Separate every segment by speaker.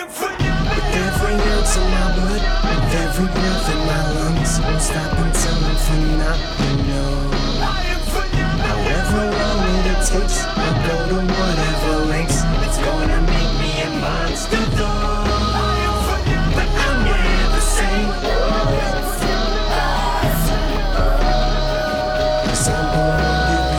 Speaker 1: With every ounce of my blood, with every breath in my lungs, won't stop until I'm phenomenal. However long it takes, I'll go to whatever lengths. It's gonna make me a monster though, but I'm never sane. 'Cause I'm born to be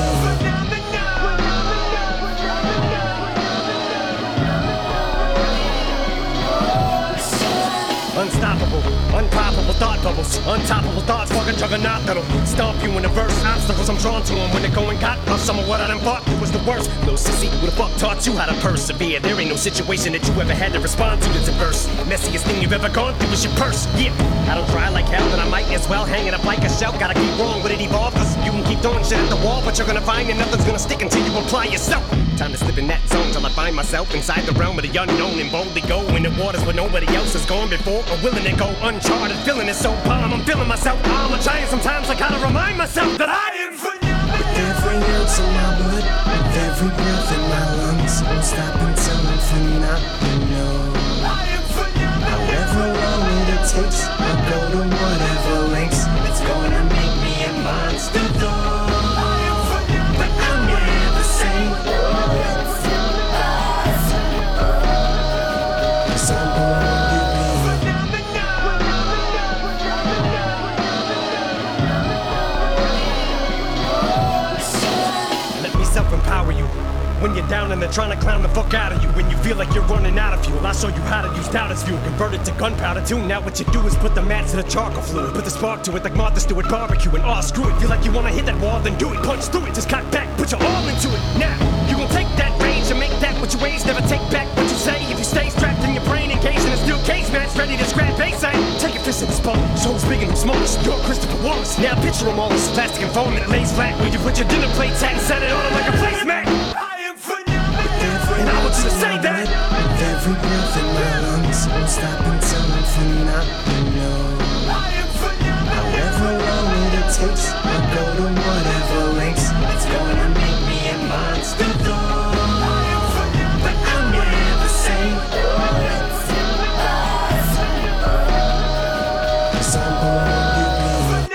Speaker 2: unstoppable, unpoppable thought bubbles, untoppable thoughts, fucking juggernaut that'll stomp you in the verse. Obstacles I'm drawn to them when they're going got off some of what I done thought was the worst. Little sissy, who the fuck taught you how to persevere? There ain't no situation that you ever had to respond to that's adverse. Messiest thing you've ever gone through is your purse. Yeah, I don't try like hell, then I might as well hang it up like a shell. Gotta keep wrong with it evolve, cause you can keep throwing shit at the wall, but you're gonna find that nothing's gonna stick until you apply yourself. Time to slip in that zone till I find myself inside the realm of the unknown and boldly go in the waters where nobody else has gone before or willing to go uncharted. Feeling it so calm, I'm feeling myself. I'm a giant, sometimes I gotta remind myself that I am phenomenal.
Speaker 1: with every ounce of my blood, with every breath in my lungs, won't stop until I'm phenomenal. However long it takes, I'll go to whatever lengths. It's gonna make me a monster though, but I'm never sane. 'Cause I'm born to be.
Speaker 2: Let me self-empower you. When you're down and they're trying to clown the fuck out of you. When you feel like you're running out of fuel, I'll show you how to use doubt as fuel. Convert it to gunpowder too. Now what you do is put the match to the charcoal fluid. Put the spark to it like Martha Stewart barbecue. And screw it. Feel like you wanna hit that wall, then do it. Punch through it, just cock back, put your all into it. Now, you gon' take that range and make that what you raise. Never take back what you say. If you stay strapped in your brain, engaged in a steel cage match, ready to scrap base aim. Take your fist in the spot, so who's big and who's smallest. You're Christopher Wallace. Now picture them all as plastic and foam that lays flat. Where you put your dinner plates at and set it on them like a placemat. And I want you to say that.
Speaker 1: With every breath in my lungs, won't stop until I'm phenomenal. However long it takes, I'll go to whatever lengths. It's gonna make me a monster though, but I'm never sane. 'Cause I'm born to be.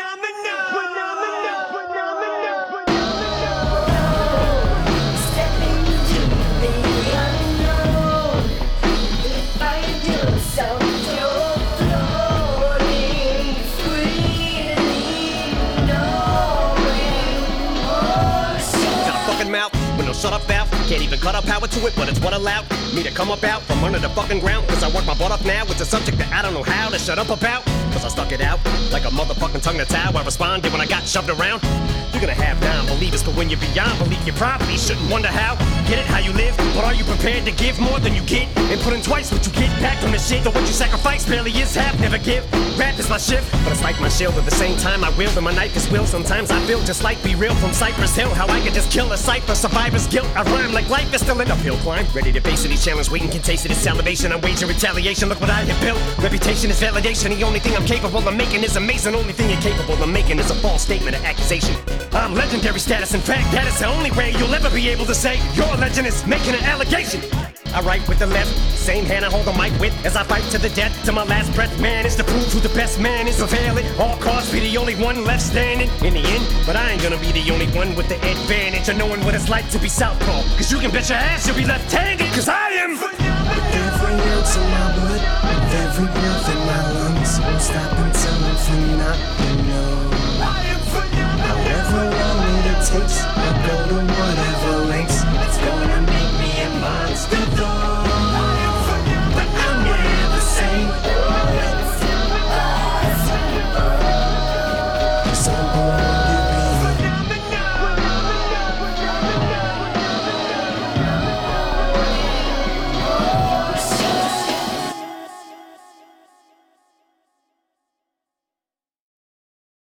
Speaker 3: Stepping into the unknown. If I do so, you're floating freely, knowing more.
Speaker 2: Got a fucking mouth with no shut up valve. Can't even cut up power to it, but it's what allowed me to come up out from under the fucking ground. Cause I work my butt up now. It's a subject that I don't know how to shut up about. Cause I stuck it out like a motherfucking tongue to towel. I responded when I got shoved around. You're gonna have non-believers, but when you're beyond belief, you probably shouldn't wonder how. Get it how you live, but are you prepared to give more than you get? And put in twice what you get back from the shit. So what you sacrifice barely is half, never give. Rap is my shift, but it's like my shield. At the same time I wield and my knife is will. Sometimes I feel just like Be Real from Cypress Hill. How I could just kill a cipher, survivor's guilt. I rhyme like life is still an uphill climb. Ready to face any challenge, waiting can taste it. It's salivation, I'm waging retaliation. Look what I have built. Reputation is validation. The only thing I'm capable of making is amazing. Only thing you're capable of making is a false statement of accusation. I'm legendary status. In fact, that is the only way you'll ever be able to say your legend is making an allegation. I write with the left, same hand I hold the mic with as I fight to the death, to my last breath. Man is to prove who the best man is. Prevail at all costs, be the only one left standing in the end. But I ain't gonna be the only one with the advantage of knowing what it's like to be southpaw. Cause you can bet your ass you'll be left-handed. Cause I am.
Speaker 1: With every ounce of my blood, with every breath in my lungs, won't stop until I'm phenomenal. However long it takes, I'll go to